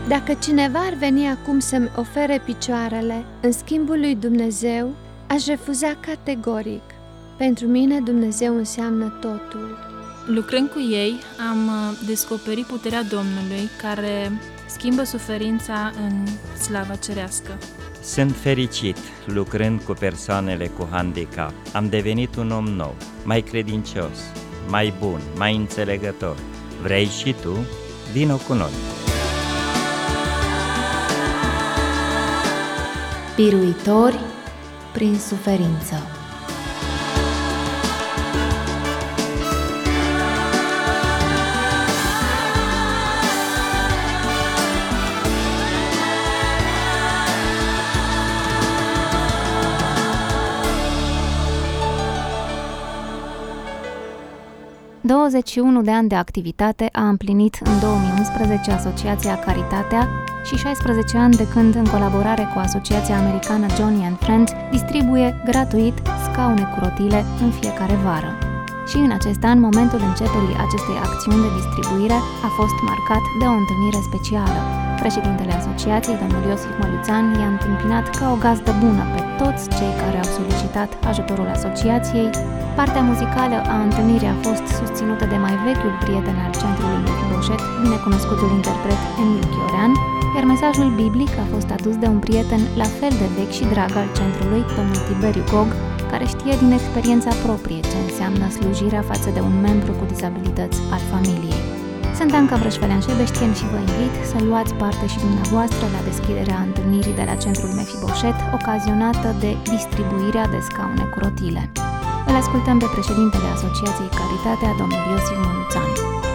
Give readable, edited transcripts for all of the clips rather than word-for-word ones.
Dacă cineva ar veni acum să-mi ofere picioarele în schimbul lui Dumnezeu, aș refuza categoric. Pentru mine Dumnezeu înseamnă totul. Lucrând cu ei, am descoperit puterea Domnului care schimbă suferința în slava cerească. Sunt fericit lucrând cu persoanele cu handicap. Am devenit un om nou, mai credincios, mai bun, mai înțelegător. Vrei și tu? Vino cu noi! Biruitori prin suferință. ...21 de ani de activitate a împlinit în 2011 Asociația Caritatea și 16 ani de când, în colaborare cu Asociația Americană Joni and Friends, distribuie gratuit scaune cu rotile în fiecare vară. Și în acest an, momentul începerii acestei acțiuni de distribuire a fost marcat de o întâlnire specială. Președintele asociației, domnul Iosif Măluțan, i-a întâmpinat ca o gazdă bună pe toți cei care au solicitat ajutorul asociației. Partea muzicală a întâlnirii a fost susținută de mai vechiul prieten al centrului Mefiboset, binecunoscutul interpret Emil Chiorean, iar mesajul biblic a fost adus de un prieten la fel de vechi și drag al centrului, domnul Tiberiu Gog, care știe din experiența proprie ce înseamnă slujirea față de un membru cu dizabilități al familiei. Sunt Anca Brășfelean-Șebeștien și vă invit să luați parte și dumneavoastră la deschiderea întâlnirii de la centrul Mefiboset, ocazionată de distribuirea de scaune cu rotile. Îl ascultăm pe președintele Asociației Caritatea, domnul Iosif Măluțan.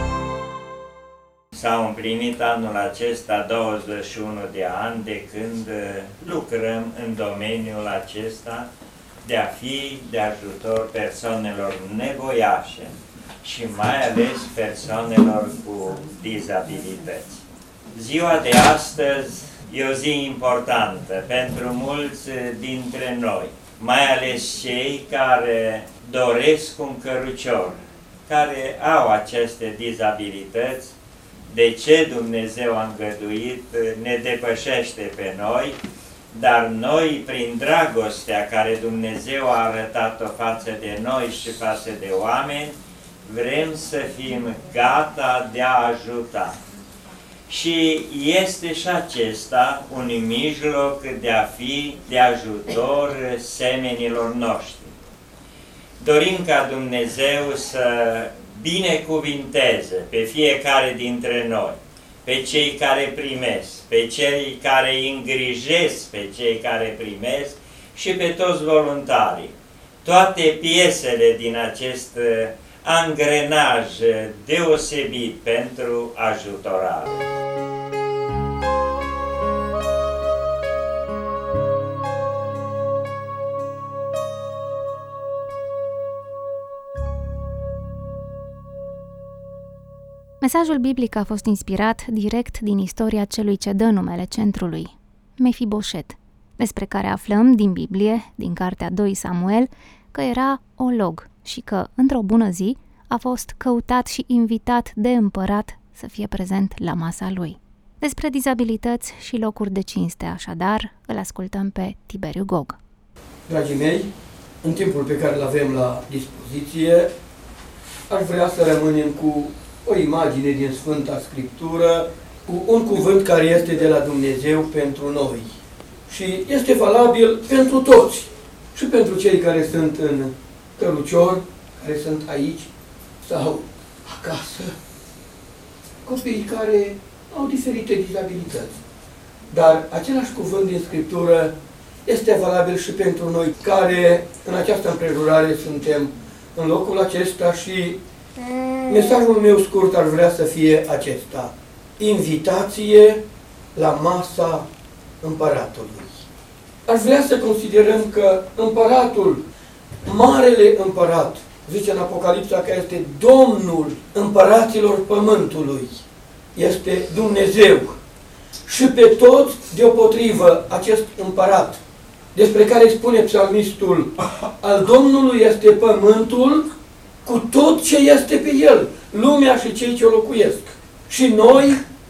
S-au împlinit anul acesta 21 de ani de când lucrăm în domeniul acesta de a fi de ajutor persoanelor nevoiașe și mai ales persoanelor cu dizabilități. Ziua de astăzi e o zi importantă pentru mulți dintre noi, mai ales cei care doresc un cărucior, care au aceste dizabilități. De ce Dumnezeu a îngăduit ne depășește pe noi, dar noi, prin dragostea care Dumnezeu a arătat-o față de noi și față de oameni, vrem să fim gata de a ajuta. Și este și acesta un mijloc de a fi de ajutor semenilor noștri. Dorim ca Dumnezeu să binecuvinteze pe fiecare dintre noi, pe cei care primesc, pe cei care îi îngrijesc, pe cei care primesc și pe toți voluntarii. Toate piesele din acest angrenaj deosebit pentru ajutorare. Mesajul biblic a fost inspirat direct din istoria celui ce dă numele centrului, Mefiboset, despre care aflăm din Biblie, din cartea 2 Samuel, că era olog și că, într-o bună zi, a fost căutat și invitat de împărat să fie prezent la masa lui. Despre dizabilități și locuri de cinste, așadar, îl ascultăm pe Tiberiu Gog. Dragii mei, în timpul pe care îl avem la dispoziție, aș vrea să rămânem cu o imagine din Sfânta Scriptură, cu un cuvânt care este de la Dumnezeu pentru noi. Și este valabil pentru toți, și pentru cei care sunt în cărucior, care sunt aici sau acasă, copiii care au diferite dizabilități. Dar același cuvânt din Scriptură este valabil și pentru noi, care în această împrejurare suntem în locul acesta și mesajul meu scurt ar vrea să fie acesta: invitație la masa împăratului. Aș vrea să considerăm că împăratul, marele împărat, zice în Apocalipsa că este Domnul împăraților pământului, este Dumnezeu. Și pe toți, deopotrivă, acest împărat, despre care spune psalmistul, al Domnului este pământul cu tot ce este pe el, lumea și cei ce o locuiesc. Și noi,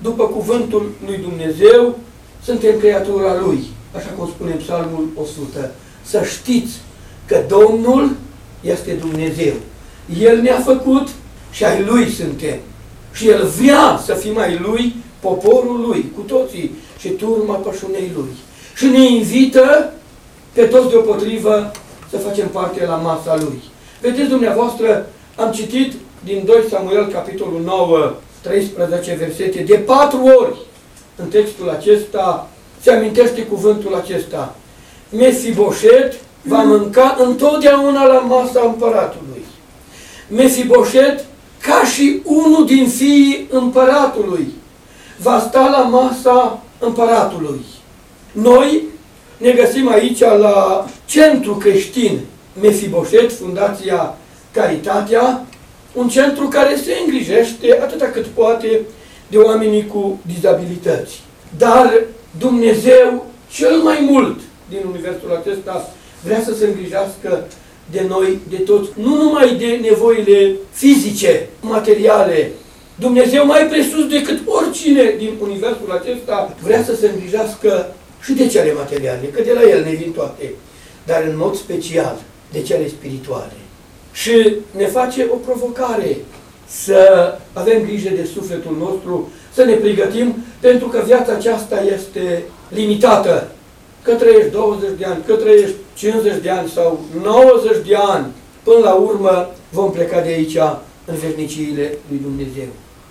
după cuvântul lui Dumnezeu, suntem creatura Lui, așa cum spune Psalmul 100. Să știți că Domnul este Dumnezeu. El ne-a făcut și ai Lui suntem. Și El vrea să fim ai Lui, poporul Lui, cu toții și turma pășunei Lui. Și ne invită pe toți deopotrivă să facem parte la masa Lui. Vedeți dumneavoastră, am citit din 2 Samuel, capitolul 9, 13 versete, de 4 ori în textul acesta se amintește cuvântul acesta. Mefiboset va mânca întotdeauna la masa împăratului. Mefiboset, ca și unul din fiii împăratului, va sta la masa împăratului. Noi ne găsim aici la Centru Creștin Mefiboset, Fundația Caritatea, un centru care se îngrijește atâta cât poate de oamenii cu dizabilități. Dar Dumnezeu cel mai mult din universul acesta vrea să se îngrijească de noi, de toți, nu numai de nevoile fizice, materiale. Dumnezeu mai presus decât oricine din universul acesta vrea să se îngrijească și de cele materiale, că de la El ne vin toate, dar în mod special de cele spirituale. Și ne face o provocare să avem grijă de sufletul nostru, să ne pregătim, pentru că viața aceasta este limitată. Că trăiești 20 de ani, că trăiești 50 de ani sau 90 de ani, până la urmă vom pleca de aici în veșniciile lui Dumnezeu.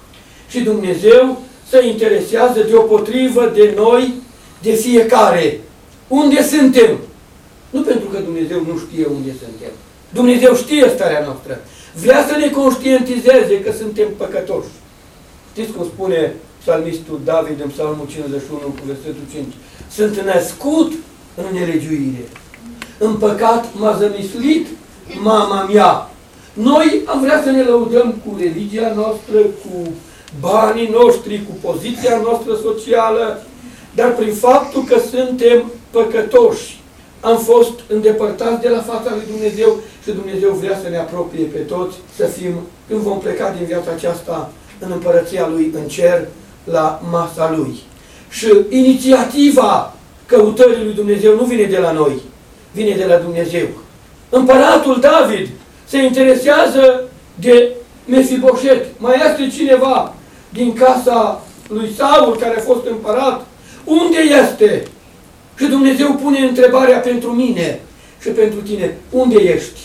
Și Dumnezeu se interesează deopotrivă de noi, de fiecare. Unde suntem? Nu pentru că Dumnezeu nu știe unde suntem. Dumnezeu știe starea noastră. Vrea să ne conștientizeze că suntem păcătoși. Știți cum spune psalmistul David în Psalmul 51 cu versetul 5? Sunt născut în nelegiuire. În păcat m-a zămislit mama mea. Noi am vrea să ne lăudăm cu religia noastră, cu banii noștri, cu poziția noastră socială, dar prin faptul că suntem păcătoși, am fost îndepărtați de la fața lui Dumnezeu și Dumnezeu vrea să ne apropie pe toți, să fim, când vom pleca din viața aceasta, în împărăția Lui, în cer, la masa Lui. Și inițiativa căutării lui Dumnezeu nu vine de la noi, vine de la Dumnezeu. Împăratul David se interesează de Mefiboset. Mai este cineva din casa lui Saul, care a fost împărat? Unde este? Și Dumnezeu pune întrebarea pentru mine și pentru tine. Unde ești?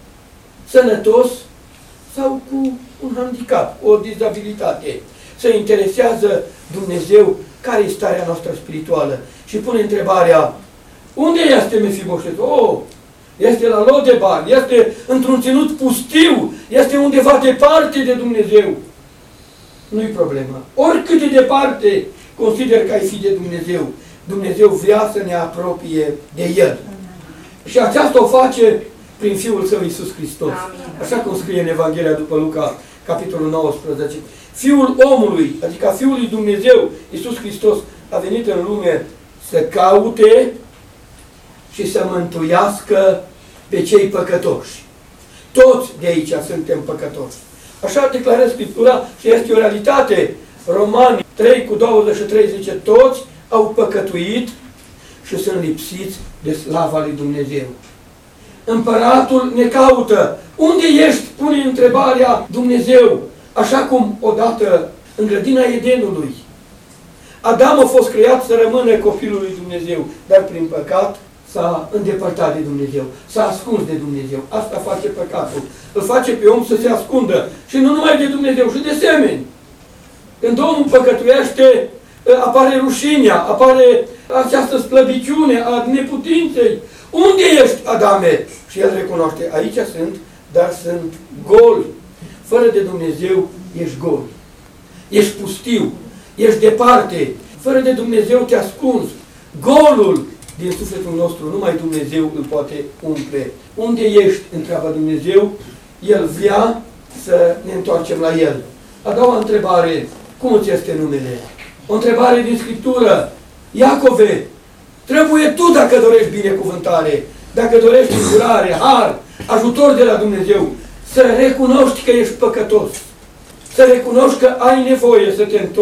Sănătos sau cu un handicap, o dizabilitate? Se interesează Dumnezeu care e starea noastră spirituală și pune întrebarea: unde este Mefiboset? Oh, este la Lodebar, este într-un ținut pustiu, este undeva departe de Dumnezeu. Nu-i problemă. Oricât de departe consider că ai fi de Dumnezeu, Dumnezeu vrea să ne apropie de El. Și aceasta o face prin Fiul Său Iisus Hristos. Așa cum scrie în Evanghelia după Luca, capitolul 19. Fiul omului, adică Fiul lui Dumnezeu, Iisus Hristos, a venit în lume să caute și să mântuiască pe cei păcătoși. Toți de aici suntem păcătoși. Așa declară Scriptura și este o realitate. Romani 3:23 zice: toți au păcătuit și sunt lipsiți de slava lui Dumnezeu. Împăratul ne caută. Unde ești? Pune întrebarea Dumnezeu. Așa cum odată în grădina Edenului Adam a fost creat să rămână copilul lui Dumnezeu, dar prin păcat s-a îndepărtat de Dumnezeu, s-a ascuns de Dumnezeu. Asta face păcatul. Îl face pe om să se ascundă. Și nu numai de Dumnezeu, și de semeni. Când omul păcătuiește, apare rușinea, apare această slăbiciune a neputinței. Unde ești, Adame? Și el recunoaște: aici sunt, dar sunt gol. Fără de Dumnezeu ești gol. Ești pustiu, ești departe. Fără de Dumnezeu te ascunzi. Golul din sufletul nostru numai Dumnezeu îl poate umple. Unde ești? Întreabă Dumnezeu. El vrea să ne întoarcem la El. A doua întrebare: cum îți este numele? O întrebare din Scriptură. Iacove, trebuie tu, dacă dorești binecuvântare, dacă dorești curare, har, ajutor de la Dumnezeu, să recunoști că ești păcătos, să recunoști că ai nevoie să te întorci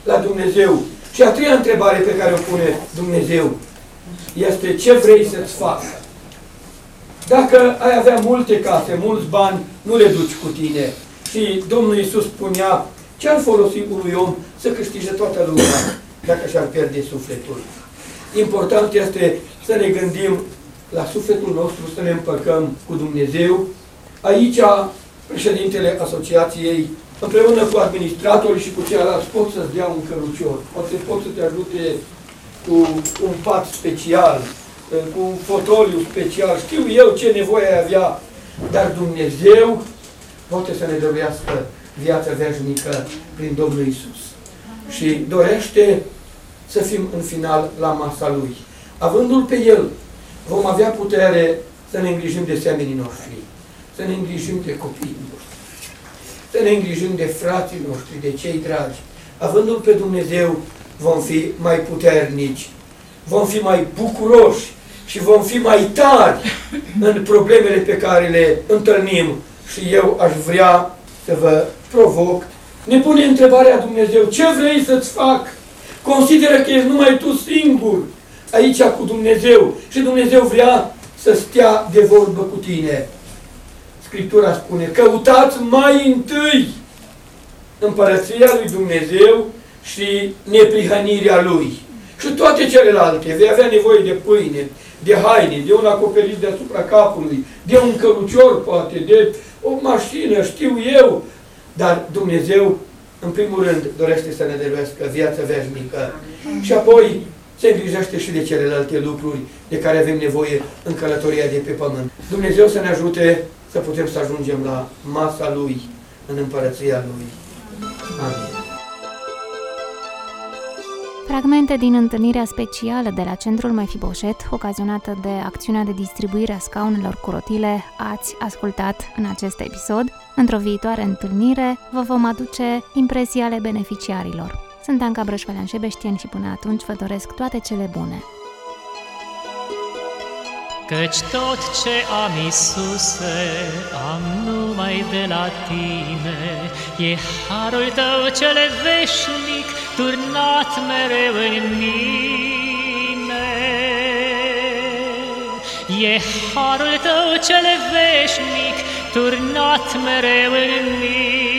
la Dumnezeu. Și a treia întrebare pe care o pune Dumnezeu este: ce vrei să-ți fac? Dacă ai avea multe case, mulți bani, nu le duci cu tine. Și Domnul Iisus spunea: ce ar folosi unui om să câștige toată lumea dacă și-ar pierde sufletul? Important este să ne gândim la sufletul nostru, să ne împăcăm cu Dumnezeu. Aici, președintele asociației, împreună cu administratorii și cu ceilalți, pot să-ți dea un cărucior, poate pot să te ajute cu un pat special, cu un fotoliu special, știu eu ce nevoie ai avea, dar Dumnezeu poate să ne dăruiască viața veșnică prin Domnul Iisus. Și dorește să fim în final la masa Lui. Avându-L pe El, vom avea putere să ne îngrijim de semenii noștri, să ne îngrijim de copiii noștri, să ne îngrijim de frații noștri, de cei dragi. Avându-L pe Dumnezeu, vom fi mai puternici, vom fi mai bucuroși și vom fi mai tari în problemele pe care le întâlnim. Și eu aș vrea să vă provoc. Ne pune întrebarea Dumnezeu: ce vrei să-ți fac? Consideră că ești numai tu singur aici cu Dumnezeu și Dumnezeu vrea să stea de vorbă cu tine. Scriptura spune: căutați mai întâi împărăția lui Dumnezeu și neprihănirea Lui. Și toate celelalte, vei avea nevoie de pâine, de haine, de un acoperiș deasupra capului, de un cărucior poate, de o mașină, știu eu. Dar Dumnezeu, în primul rând, dorește să ne dăruiască viața veșnică. Și apoi se îngrijește și de celelalte lucruri de care avem nevoie în călătoria de pe pământ. Dumnezeu să ne ajute să putem să ajungem la masa Lui, în împărăția Lui. Amin. Fragmente din întâlnirea specială de la Centrul Mefiboset, ocazionată de acțiunea de distribuire a scaunelor cu rotile, ați ascultat în acest episod. Într-o viitoare întâlnire vă vom aduce impresii ale beneficiarilor. Sunt Anca Brășvălean-Șebeștian și până atunci vă doresc toate cele bune. Căci tot ce am, Iisuse, am numai de la Tine, e harul Tău cel veșnic, turnat mereu în mine. E harul Tău cel veșnic, turnat mereu în mine.